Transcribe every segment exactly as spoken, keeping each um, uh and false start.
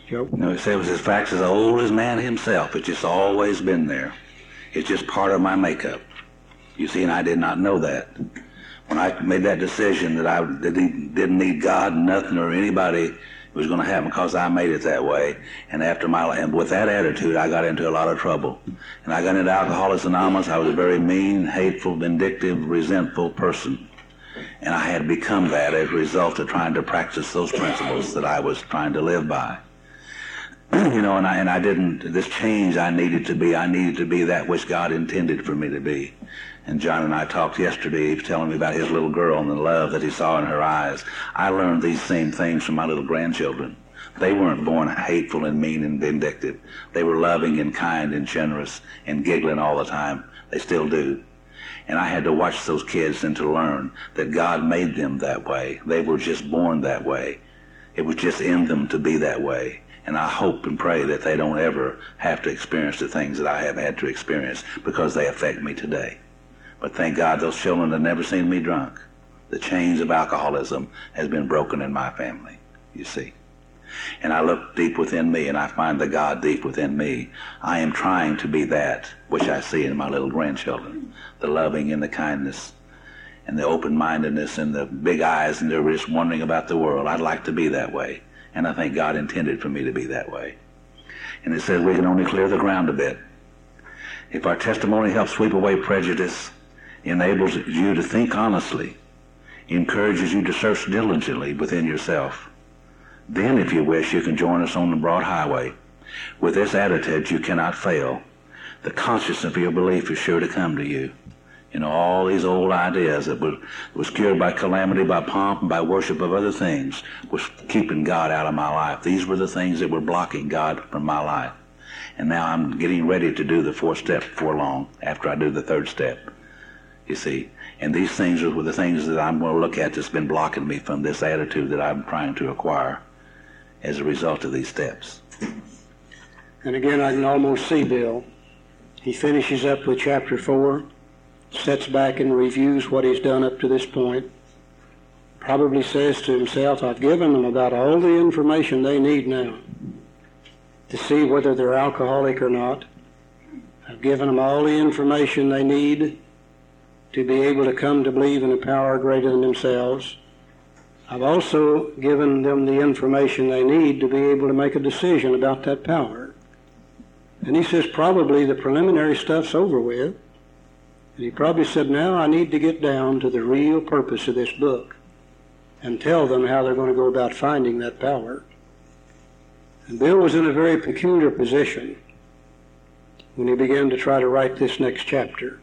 Joe? You know, he said it was his facts as old as man himself. It's just always been there. It's just part of my makeup. You see, and I did not know that. When I made that decision that I didn't, didn't need God, nothing, or anybody was going to happen because I made it that way. And after my, and with that attitude, I got into a lot of trouble. And I got into Alcoholics Anonymous. I was a very mean, hateful, vindictive, resentful person. And I had become that as a result of trying to practice those principles that I was trying to live by. You know, and I, and I didn't, this change I needed to be, I needed to be that which God intended for me to be. And John and I talked yesterday, he was telling me about his little girl and the love that he saw in her eyes. I learned these same things from my little grandchildren. They weren't born hateful and mean and vindictive. They were loving and kind and generous and giggling all the time. They still do. And I had to watch those kids and to learn that God made them that way. They were just born that way. It was just in them to be that way. And I hope and pray that they don't ever have to experience the things that I have had to experience because they affect me today. But thank God those children have never seen me drunk. The chains of alcoholism has been broken in my family, you see. And I look deep within me and I find the God deep within me. I am trying to be that which I see in my little grandchildren. The loving and the kindness and the open-mindedness and the big eyes, and they're just wondering about the world. I'd like to be that way. And I think God intended for me to be that way. And it says we can only clear the ground a bit. If our testimony helps sweep away prejudice, enables you to think honestly, encourages you to search diligently within yourself, then if you wish, you can join us on the broad highway. With this attitude, you cannot fail. The consciousness of your belief is sure to come to you. You know, all these old ideas that was, was cured by calamity, by pomp, and by worship of other things was keeping God out of my life. These were the things that were blocking God from my life. And now I'm getting ready to do the fourth step before long, after I do the third step, you see. And these things are the things that I'm going to look at that's been blocking me from this attitude that I'm trying to acquire as a result of these steps. And again, I can almost see Bill. He finishes up with chapter four, sets back and reviews what he's done up to this point, probably says to himself, I've given them about all the information they need now to see whether they're alcoholic or not. I've given them all the information they need to be able to come to believe in a power greater than themselves. I've also given them the information they need to be able to make a decision about that power. And he says probably the preliminary stuff's over with. And he probably said, now I need to get down to the real purpose of this book and tell them how they're going to go about finding that power. And Bill was in a very peculiar position when he began to try to write this next chapter.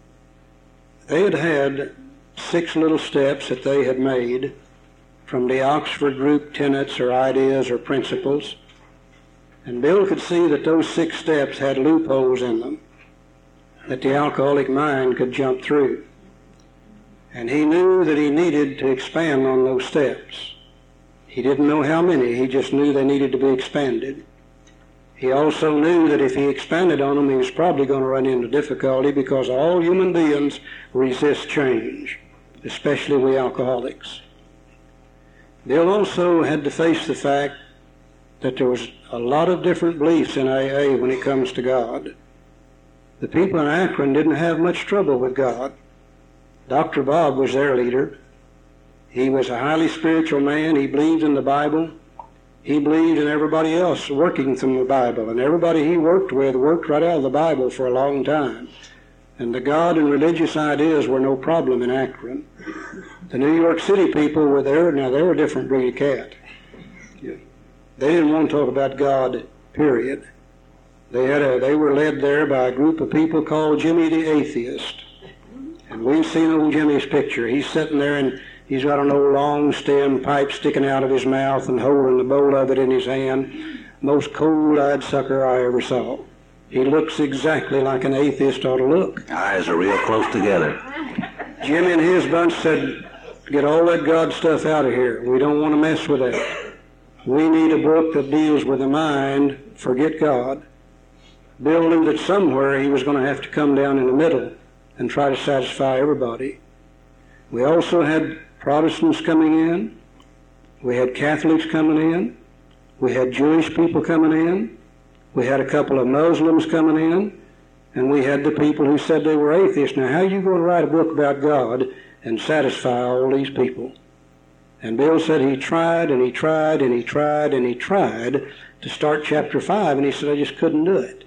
They had had six little steps that they had made from the Oxford group tenets or ideas or principles. And Bill could see that those six steps had loopholes in them that the alcoholic mind could jump through. And he knew that he needed to expand on those steps. He didn't know how many, he just knew they needed to be expanded. He also knew that if he expanded on them, he was probably going to run into difficulty because all human beings resist change, especially we alcoholics. Bill also had to face the fact that there was a lot of different beliefs in A A when it comes to God. The people in Akron didn't have much trouble with God. Doctor Bob was their leader. He was a highly spiritual man. He believed in the Bible. He believed in everybody else working from the Bible. And everybody he worked with worked right out of the Bible for a long time. And the God and religious ideas were no problem in Akron. The New York City people were there. Now, they were a different breed of cat. They didn't want to talk about God, period. They had a, they were led there by a group of people called Jimmy the Atheist. And we've seen old Jimmy's picture. He's sitting there and he's got an old long stem pipe sticking out of his mouth and holding the bowl of it in his hand. Most cold-eyed sucker I ever saw. He looks exactly like an atheist ought to look. Eyes are real close together. Jimmy and his bunch said, get all that God stuff out of here. We don't want to mess with that. We need a book that deals with the mind, forget God. Bill knew that somewhere he was going to have to come down in the middle and try to satisfy everybody. We also had Protestants coming in. We had Catholics coming in. We had Jewish people coming in. We had a couple of Muslims coming in. And we had the people who said they were atheists. Now, how are you going to write a book about God and satisfy all these people? And Bill said he tried and he tried and he tried and he tried to start chapter five, and he said, I just couldn't do it.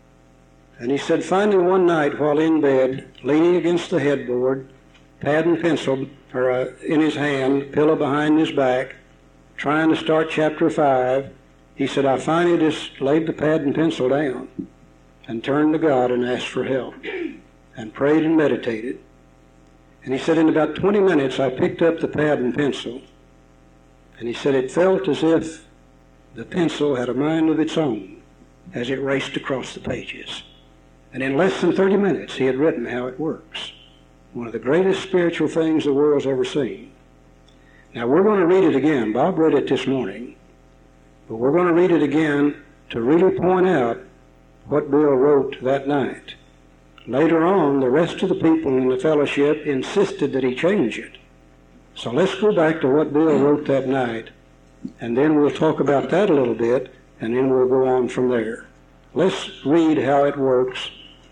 And he said, finally one night while in bed, leaning against the headboard, pad and pencil or, uh, in his hand, pillow behind his back, trying to start chapter five, he said, I finally just laid the pad and pencil down and turned to God and asked for help and prayed and meditated. And he said, in about twenty minutes, I picked up the pad and pencil, and he said, it felt as if the pencil had a mind of its own as it raced across the pages. And in less than thirty minutes, he had written how it works. One of the greatest spiritual things the world's ever seen. Now, we're going to read it again. Bob read it this morning. But we're going to read it again to really point out what Bill wrote that night. Later on, the rest of the people in the fellowship insisted that he change it. So let's go back to what Bill wrote that night, and then we'll talk about that a little bit, and then we'll go on from there. Let's read how it works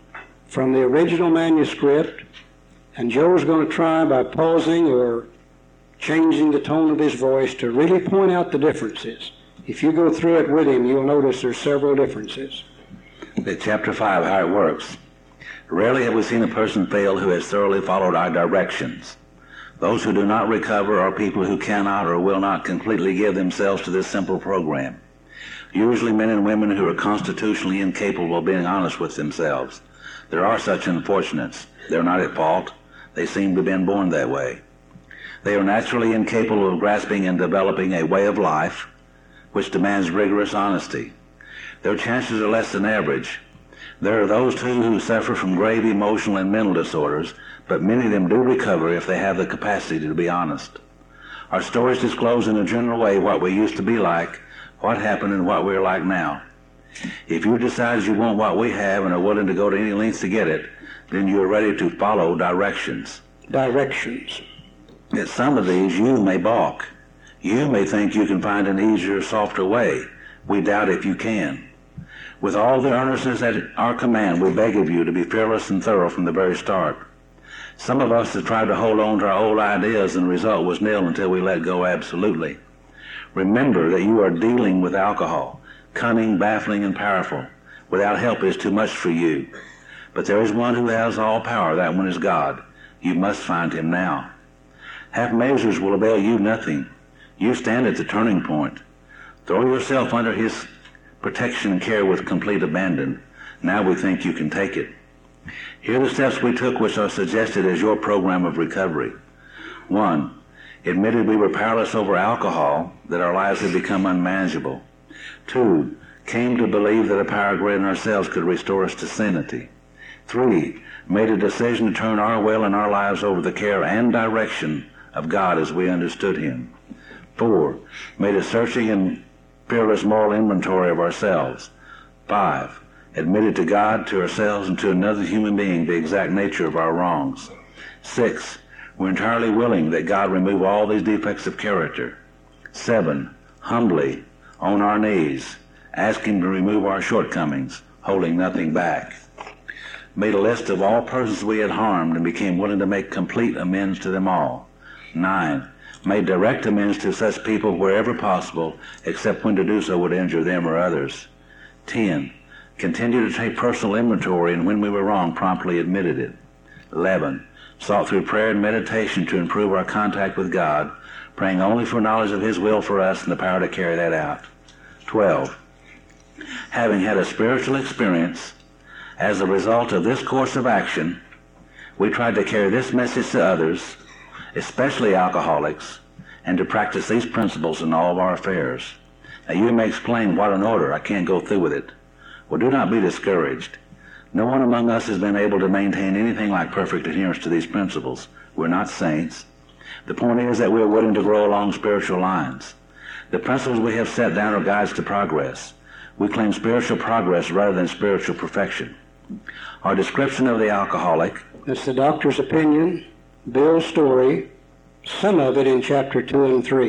from the original manuscript, and Joe's going to try by pausing or changing the tone of his voice to really point out the differences. If you go through it with him, you'll notice there's several differences. The chapter five, how it works. Rarely have we seen a person fail who has thoroughly followed our directions. Those who do not recover are people who cannot or will not completely give themselves to this simple program. Usually men and women who are constitutionally incapable of being honest with themselves. There are such unfortunates. They're not at fault. They seem to have been born that way. They are naturally incapable of grasping and developing a way of life which demands rigorous honesty. Their chances are less than average. There are those, too, who suffer from grave emotional and mental disorders, but many of them do recover if they have the capacity to be honest. Our stories disclose in a general way what we used to be like, what happened, and what we're like now. If you decide you want what we have and are willing to go to any lengths to get it, then you are ready to follow directions. Directions. At some of these, you may balk. You may think you can find an easier, softer way. We doubt if you can. With all the earnestness at our command, we beg of you to be fearless and thorough from the very start. Some of us have tried to hold on to our old ideas, and the result was nil until we let go absolutely. Remember that you are dealing with alcohol, cunning, baffling, and powerful. Without help is too much for you. But there is one who has all power. That one is God. You must find him now. Half measures will avail you nothing. You stand at the turning point. Throw yourself under his protection and care with complete abandon. Now we think you can take it. Here are the steps we took which are suggested as your program of recovery. One, admitted we were powerless over alcohol, that our lives had become unmanageable. Two, came to believe that a power greater than ourselves could restore us to sanity. Three, made a decision to turn our will and our lives over the care and direction of God as we understood him. Four, made a searching and fearless moral inventory of ourselves. Five, admitted to God, to ourselves, and to another human being the exact nature of our wrongs. Six, we're entirely willing that God remove all these defects of character. Seven, humbly, on our knees, ask him to remove our shortcomings, holding nothing back. Made a list of all persons we had harmed and became willing to make complete amends to them all. Nine, made direct amends to such people wherever possible, except when to do so would injure them or others. Ten, continued to take personal inventory, and when we were wrong, promptly admitted it. Eleven, sought through prayer and meditation to improve our contact with God, praying only for knowledge of his will for us and the power to carry that out. Twelve, having had a spiritual experience, as a result of this course of action, we tried to carry this message to others, especially alcoholics, and to practice these principles in all of our affairs. Now you may explain, what an order, I can't go through with it. Well, do not be discouraged. No one among us has been able to maintain anything like perfect adherence to these principles. We're not saints. The point is that we're willing to grow along spiritual lines. The principles we have set down are guides to progress. We claim spiritual progress rather than spiritual perfection. Our description of the alcoholic. That's the doctor's opinion, Bill's story, some of it in chapter two and three.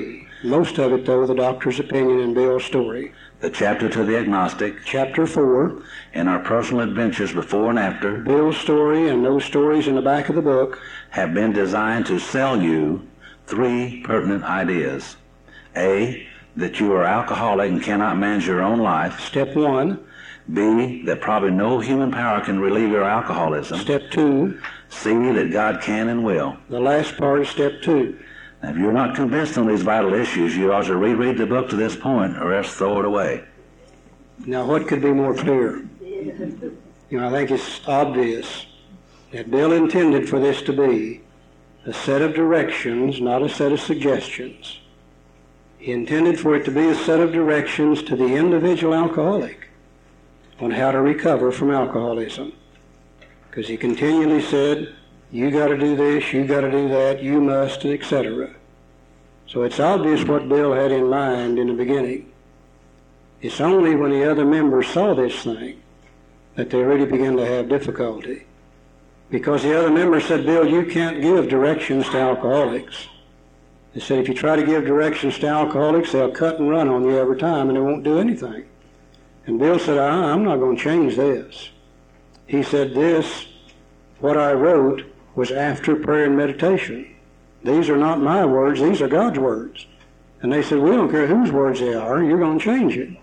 Most of it, though, the doctor's opinion and Bill's story. The chapter to the agnostic, Chapter four, and our personal adventures before and after, Bill's story and those stories in the back of the book, have been designed to sell you three pertinent ideas. A, that you are alcoholic and cannot manage your own life. Step one. B, that probably no human power can relieve your alcoholism. Step two. C, that God can and will. The last part is step two. Now, if you're not convinced on these vital issues, you ought to reread the book to this point, or else throw it away. Now, what could be more clear? You know, I think it's obvious that Bill intended for this to be a set of directions, not a set of suggestions. He intended for it to be a set of directions to the individual alcoholic on how to recover from alcoholism. Because he continually said, you got to do this, you got to do that, you must, et cetera. So it's obvious what Bill had in mind in the beginning. It's only when the other members saw this thing that they really began to have difficulty. Because the other members said, Bill, you can't give directions to alcoholics. They said, if you try to give directions to alcoholics, they'll cut and run on you every time and they won't do anything. And Bill said, I'm not going to change this. He said, this, what I wrote, was after prayer and meditation. These are not my words, these are God's words. And they said, we don't care whose words they are, you're going to change it.